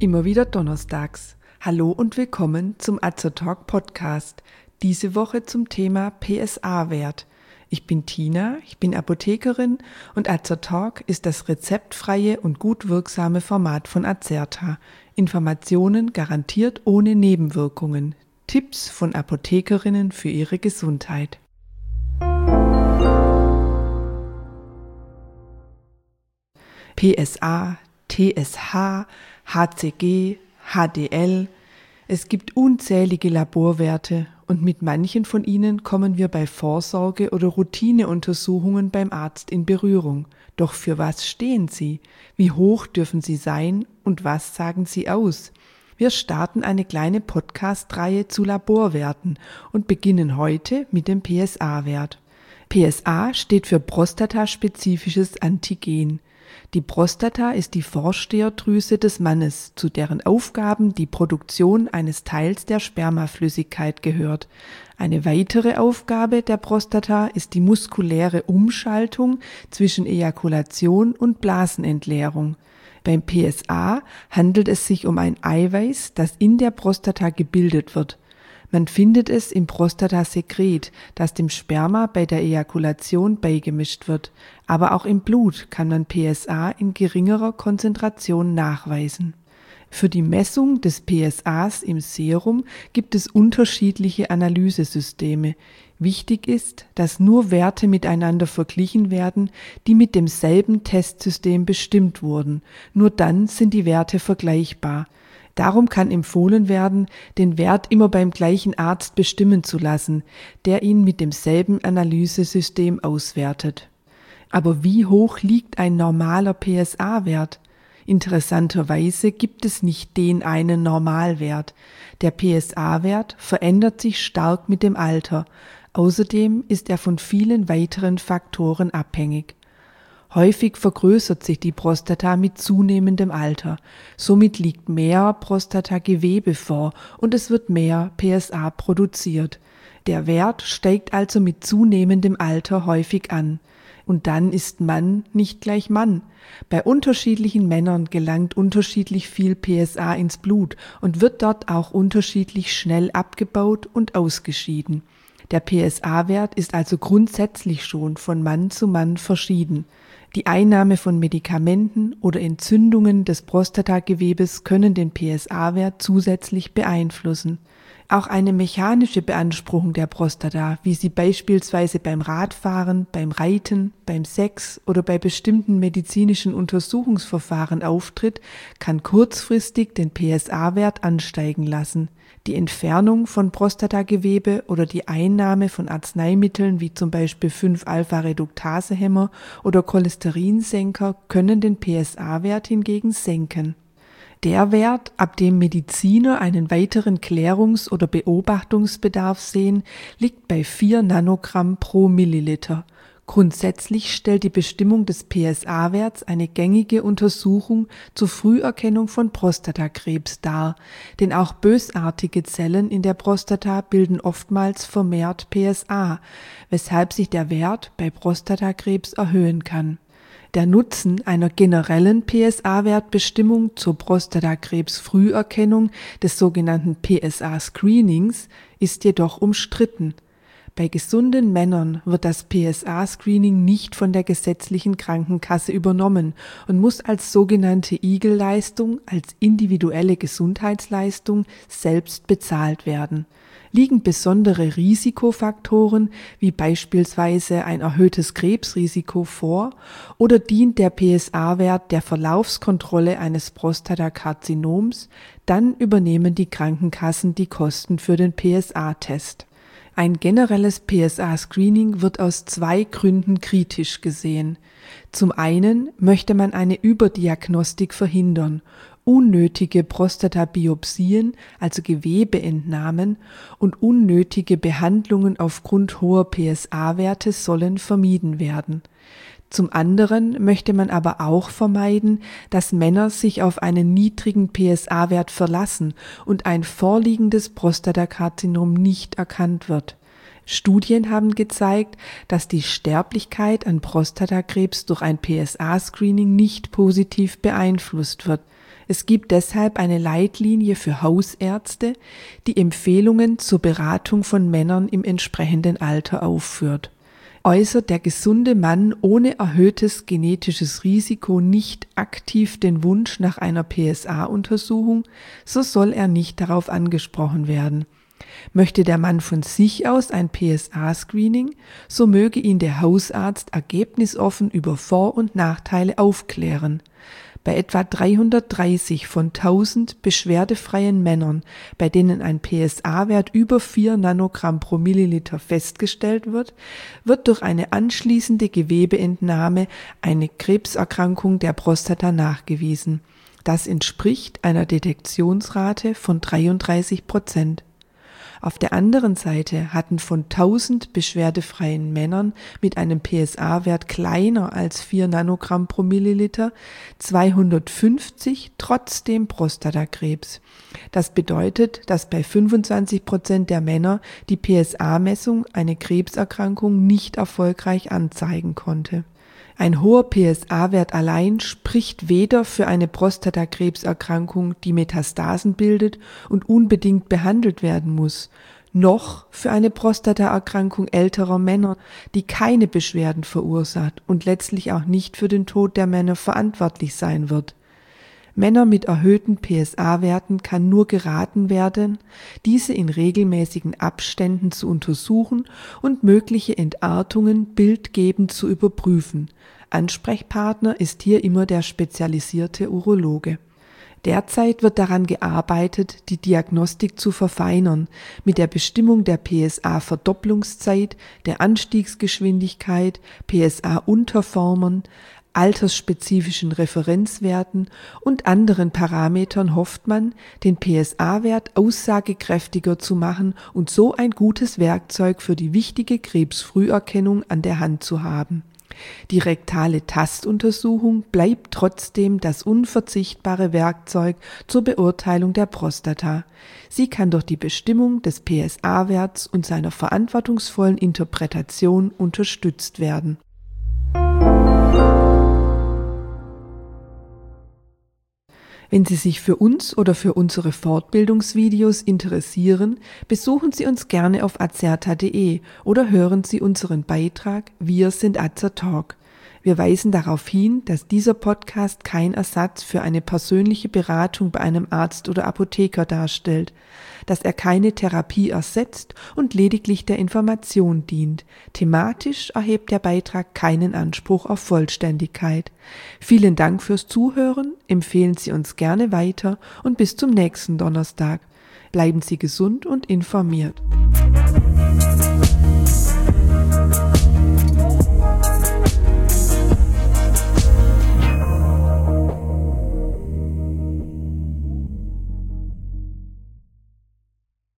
Immer wieder donnerstags. Hallo und willkommen zum Azertalk Podcast. Diese Woche zum Thema PSA-Wert. Ich bin Tina, ich bin Apothekerin und Azertalk ist das rezeptfreie und gut wirksame Format von Azerta. Informationen garantiert ohne Nebenwirkungen. Tipps von Apothekerinnen für ihre Gesundheit. PSA, TSH, HCG, HDL. Es gibt unzählige Laborwerte und mit manchen von ihnen kommen wir bei Vorsorge- oder Routineuntersuchungen beim Arzt in Berührung. Doch für was stehen sie? Wie hoch dürfen sie sein und was sagen sie aus? Wir starten eine kleine Podcast-Reihe zu Laborwerten und beginnen heute mit dem PSA-Wert. PSA steht für prostataspezifisches Antigen. Die Prostata ist die Vorsteherdrüse des Mannes, zu deren Aufgaben die Produktion eines Teils der Spermaflüssigkeit gehört. Eine weitere Aufgabe der Prostata ist die muskuläre Umschaltung zwischen Ejakulation und Blasenentleerung. Beim PSA handelt es sich um ein Eiweiß, das in der Prostata gebildet wird. Man findet es im Prostatasekret, das dem Sperma bei der Ejakulation beigemischt wird. Aber auch im Blut kann man PSA in geringerer Konzentration nachweisen. Für die Messung des PSAs im Serum gibt es unterschiedliche Analysesysteme. Wichtig ist, dass nur Werte miteinander verglichen werden, die mit demselben Testsystem bestimmt wurden. Nur dann sind die Werte vergleichbar. Darum kann empfohlen werden, den Wert immer beim gleichen Arzt bestimmen zu lassen, der ihn mit demselben Analysesystem auswertet. Aber wie hoch liegt ein normaler PSA-Wert? Interessanterweise gibt es nicht den einen Normalwert. Der PSA-Wert verändert sich stark mit dem Alter. Außerdem ist er von vielen weiteren Faktoren abhängig. Häufig vergrößert sich die Prostata mit zunehmendem Alter. Somit liegt mehr Prostatagewebe vor und es wird mehr PSA produziert. Der Wert steigt also mit zunehmendem Alter häufig an. Und dann ist Mann nicht gleich Mann. Bei unterschiedlichen Männern gelangt unterschiedlich viel PSA ins Blut und wird dort auch unterschiedlich schnell abgebaut und ausgeschieden. Der PSA-Wert ist also grundsätzlich schon von Mann zu Mann verschieden. Die Einnahme von Medikamenten oder Entzündungen des Prostatagewebes können den PSA-Wert zusätzlich beeinflussen. Auch eine mechanische Beanspruchung der Prostata, wie sie beispielsweise beim Radfahren, beim Reiten, beim Sex oder bei bestimmten medizinischen Untersuchungsverfahren auftritt, kann kurzfristig den PSA-Wert ansteigen lassen. Die Entfernung von Prostatagewebe oder die Einnahme von Arzneimitteln wie zum Beispiel 5-Alpha-Reduktase-Hämmer oder Cholesterinsenker können den PSA-Wert hingegen senken. Der Wert, ab dem Mediziner einen weiteren Klärungs- oder Beobachtungsbedarf sehen, liegt bei 4 Nanogramm pro Milliliter. Grundsätzlich stellt die Bestimmung des PSA-Werts eine gängige Untersuchung zur Früherkennung von Prostatakrebs dar, denn auch bösartige Zellen in der Prostata bilden oftmals vermehrt PSA, weshalb sich der Wert bei Prostatakrebs erhöhen kann. Der Nutzen einer generellen PSA-Wertbestimmung zur Prostatakrebs-Früherkennung des sogenannten PSA-Screenings ist jedoch umstritten. Bei gesunden Männern wird das PSA-Screening nicht von der gesetzlichen Krankenkasse übernommen und muss als sogenannte Igel-Leistung, als individuelle Gesundheitsleistung selbst bezahlt werden. Liegen besondere Risikofaktoren wie beispielsweise ein erhöhtes Krebsrisiko vor oder dient der PSA-Wert der Verlaufskontrolle eines Prostatakarzinoms, dann übernehmen die Krankenkassen die Kosten für den PSA-Test. Ein generelles PSA-Screening wird aus 2 Gründen kritisch gesehen. Zum einen möchte man eine Überdiagnostik verhindern. Unnötige Prostatabiopsien, also Gewebeentnahmen, und unnötige Behandlungen aufgrund hoher PSA-Werte sollen vermieden werden. Zum anderen möchte man aber auch vermeiden, dass Männer sich auf einen niedrigen PSA-Wert verlassen und ein vorliegendes Prostatakarzinom nicht erkannt wird. Studien haben gezeigt, dass die Sterblichkeit an Prostatakrebs durch ein PSA-Screening nicht positiv beeinflusst wird. Es gibt deshalb eine Leitlinie für Hausärzte, die Empfehlungen zur Beratung von Männern im entsprechenden Alter aufführt. Äußert der gesunde Mann ohne erhöhtes genetisches Risiko nicht aktiv den Wunsch nach einer PSA-Untersuchung, so soll er nicht darauf angesprochen werden. Möchte der Mann von sich aus ein PSA-Screening, so möge ihn der Hausarzt ergebnisoffen über Vor- und Nachteile aufklären. Bei etwa 330 von 1000 beschwerdefreien Männern, bei denen ein PSA-Wert über 4 Nanogramm pro Milliliter festgestellt wird, wird durch eine anschließende Gewebeentnahme eine Krebserkrankung der Prostata nachgewiesen. Das entspricht einer Detektionsrate von 33%. Auf der anderen Seite hatten von 1000 beschwerdefreien Männern mit einem PSA-Wert kleiner als 4 Nanogramm pro Milliliter 250 trotzdem Prostatakrebs. Das bedeutet, dass bei 25% der Männer die PSA-Messung eine Krebserkrankung nicht erfolgreich anzeigen konnte. Ein hoher PSA-Wert allein spricht weder für eine Prostatakrebserkrankung, die Metastasen bildet und unbedingt behandelt werden muss, noch für eine Prostataerkrankung älterer Männer, die keine Beschwerden verursacht und letztlich auch nicht für den Tod der Männer verantwortlich sein wird. Männer mit erhöhten PSA-Werten kann nur geraten werden, diese in regelmäßigen Abständen zu untersuchen und mögliche Entartungen bildgebend zu überprüfen. Ansprechpartner ist hier immer der spezialisierte Urologe. Derzeit wird daran gearbeitet, die Diagnostik zu verfeinern, mit der Bestimmung der PSA-Verdopplungszeit, der Anstiegsgeschwindigkeit, PSA-Unterformen, altersspezifischen Referenzwerten und anderen Parametern hofft man, den PSA-Wert aussagekräftiger zu machen und so ein gutes Werkzeug für die wichtige Krebsfrüherkennung an der Hand zu haben. Die rektale Tastuntersuchung bleibt trotzdem das unverzichtbare Werkzeug zur Beurteilung der Prostata. Sie kann durch die Bestimmung des PSA-Werts und seiner verantwortungsvollen Interpretation unterstützt werden. Wenn Sie sich für uns oder für unsere Fortbildungsvideos interessieren, besuchen Sie uns gerne auf azerta.de oder hören Sie unseren Beitrag Wir sind Azertalk. Wir weisen darauf hin, dass dieser Podcast kein Ersatz für eine persönliche Beratung bei einem Arzt oder Apotheker darstellt, dass er keine Therapie ersetzt und lediglich der Information dient. Thematisch erhebt der Beitrag keinen Anspruch auf Vollständigkeit. Vielen Dank fürs Zuhören, empfehlen Sie uns gerne weiter und bis zum nächsten Donnerstag. Bleiben Sie gesund und informiert.